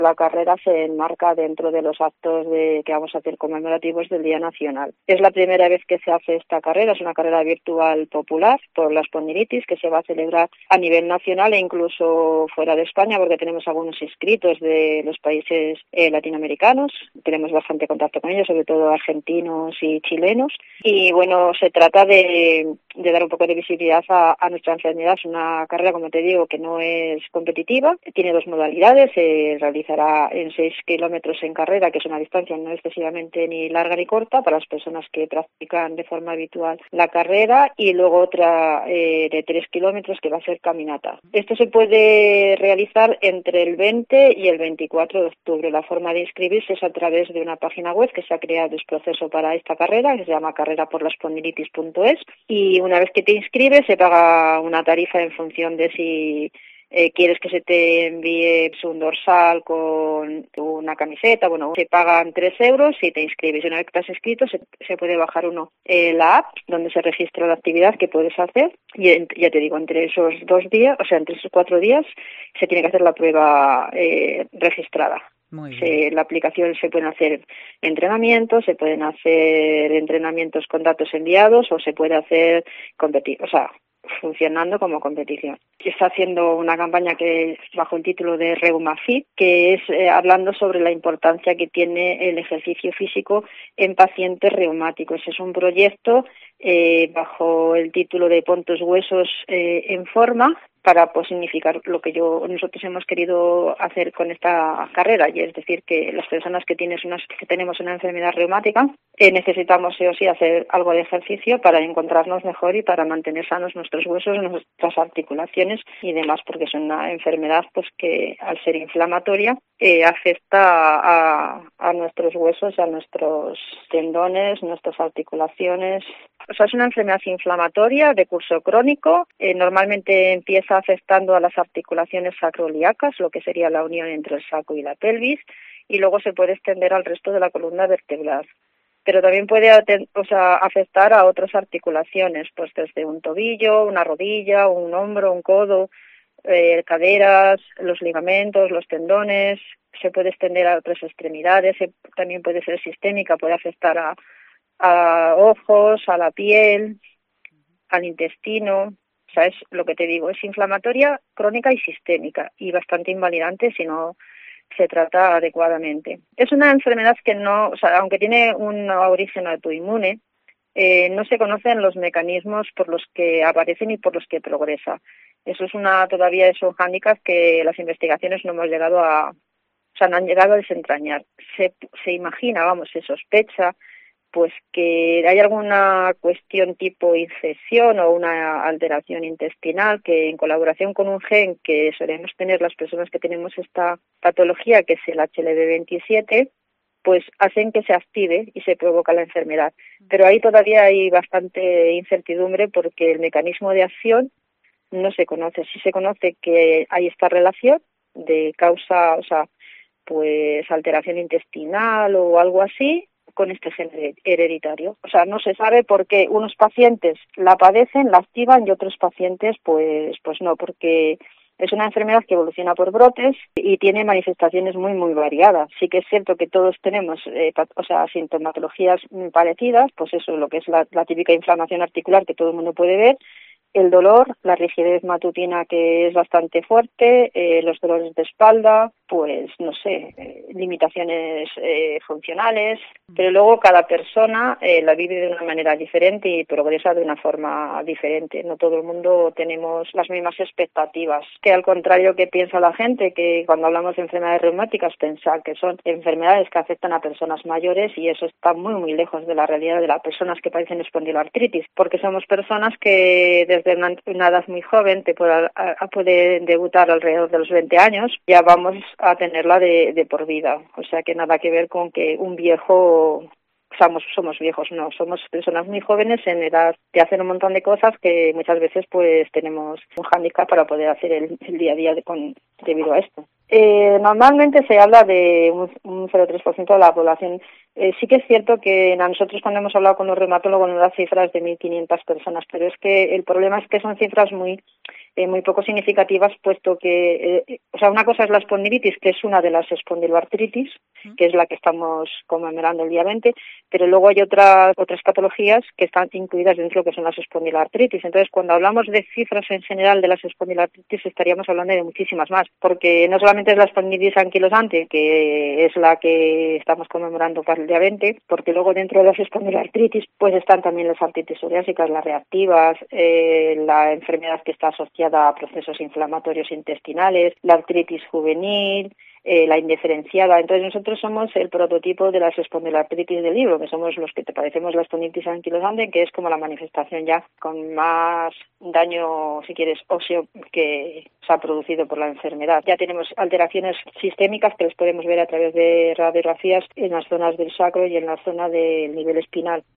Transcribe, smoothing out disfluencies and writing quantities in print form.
La carrera se enmarca dentro de los actos que vamos a hacer conmemorativos del Día Nacional. Es la primera vez que se hace esta carrera, es una carrera virtual popular por la espondilitis que se va a celebrar a nivel nacional e incluso fuera de España, porque tenemos algunos inscritos de los países latinoamericanos, tenemos bastante contacto con ellos, sobre todo argentinos y chilenos, y bueno, se trata de dar un poco de visibilidad a nuestra enfermedad. Es una carrera, como te digo, que no es competitiva, tiene dos modalidades, se realizará en 6 kilómetros en carrera, que es una distancia no excesivamente ni larga ni corta para las personas que practican de forma habitual la carrera, y luego otra de 3 kilómetros que va a ser caminata. Esto se puede realizar entre el 20 y el 24 de octubre. La forma de inscribirse es a través de una página web que se ha creado es proceso para esta carrera, que se llama carreraporlaespondilitis.es, y una vez que te inscribes se paga una tarifa en función de si quieres que se te envíe un dorsal con una camiseta. Bueno, se pagan 3 euros y te inscribes. Y una vez que te has inscrito se puede bajar la app donde se registra la actividad que puedes hacer, y ya te digo, entre esos 2 días, o sea, entre esos 4 días se tiene que hacer la prueba registrada. La aplicación se pueden hacer entrenamientos, se pueden hacer entrenamientos con datos enviados o se puede hacer funcionando como competición. Se está haciendo una campaña que es bajo el título de ReumaFit, que es hablando sobre la importancia que tiene el ejercicio físico en pacientes reumáticos. Es un proyecto bajo el título de Pon tus huesos en forma, para significar lo que nosotros hemos querido hacer con esta carrera, y es decir, que las personas que tenemos una enfermedad reumática necesitamos sí o sí hacer algo de ejercicio para encontrarnos mejor y para mantener sanos nuestros huesos, nuestras articulaciones y demás, porque es una enfermedad que al ser inflamatoria afecta a nuestros huesos, a nuestros tendones, nuestras articulaciones. O sea, es una enfermedad inflamatoria de curso crónico. Normalmente empieza afectando a las articulaciones sacroiliacas, lo que sería la unión entre el sacro y la pelvis, y luego se puede extender al resto de la columna vertebral. Pero también puede afectar a otras articulaciones, pues desde un tobillo, una rodilla, un hombro, un codo, caderas, los ligamentos, los tendones. Se puede extender a otras extremidades, también puede ser sistémica, puede afectar a ojos, a la piel, al intestino. O sea, es lo que te digo, es inflamatoria, crónica y sistémica, y bastante invalidante si no se trata adecuadamente. Es una enfermedad que aunque tiene un origen autoinmune, no se conocen los mecanismos por los que aparecen y por los que progresa. Eso todavía es un hándicap que las investigaciones no hemos llegado no han llegado a desentrañar. Se imagina, se sospecha pues que hay alguna cuestión tipo infección o una alteración intestinal que, en colaboración con un gen que solemos tener las personas que tenemos esta patología, que es el HLV27, pues hacen que se active y se provoca la enfermedad. Pero ahí todavía hay bastante incertidumbre porque el mecanismo de acción no se conoce. Sí se conoce que hay esta relación de causa, alteración intestinal o algo así, con este gen hereditario. O sea, no se sabe por qué unos pacientes la padecen, la activan, y otros pacientes pues no, porque es una enfermedad que evoluciona por brotes y tiene manifestaciones muy, muy variadas. Sí que es cierto que todos tenemos sintomatologías parecidas, pues eso, lo que es la típica inflamación articular que todo el mundo puede ver, el dolor, la rigidez matutina que es bastante fuerte, los dolores de espalda, pues no sé, limitaciones funcionales, pero luego cada persona la vive de una manera diferente y progresa de una forma diferente. No todo el mundo tenemos las mismas expectativas, que al contrario que piensa la gente, que cuando hablamos de enfermedades reumáticas pensar que son enfermedades que afectan a personas mayores, y eso está muy, muy lejos de la realidad de las personas que padecen espondiloartritis, porque somos personas que desde una edad muy joven puede debutar alrededor de los 20 años, ya vamos a tenerla de por vida. O sea que nada que ver con que un viejo, somos viejos, no, somos personas muy jóvenes en edad de hacer un montón de cosas que muchas veces pues tenemos un hándicap para poder hacer el día a día debido a esto. Normalmente se habla de un 0,3% de la población. Sí que es cierto que a nosotros, cuando hemos hablado con los reumatólogos, nos dan cifras de 1.500 personas, pero es que el problema es que son cifras muy muy poco significativas, puesto que, una cosa es la espondilitis, que es una de las espondiloartritis, que es la que estamos conmemorando el día 20, pero luego hay otras patologías que están incluidas dentro de lo que son las espondiloartritis. Entonces, cuando hablamos de cifras en general de las espondiloartritis, estaríamos hablando de muchísimas más, porque no solamente es la espondilitis anquilosante, que es la que estamos conmemorando para el día 20, porque luego dentro de las espondiloartritis pues están también las artritis psoriásicas, las reactivas, la enfermedad que está asociada a procesos inflamatorios intestinales, la artritis juvenil, la indiferenciada. Entonces nosotros somos el prototipo de las espondiloartritis del libro, que somos los que te padecemos la espondilitis anquilosante, que es como la manifestación ya con más daño, si quieres, óseo que se ha producido por la enfermedad. Ya tenemos alteraciones sistémicas que las podemos ver a través de radiografías en las zonas del sacro y en la zona del nivel espinal.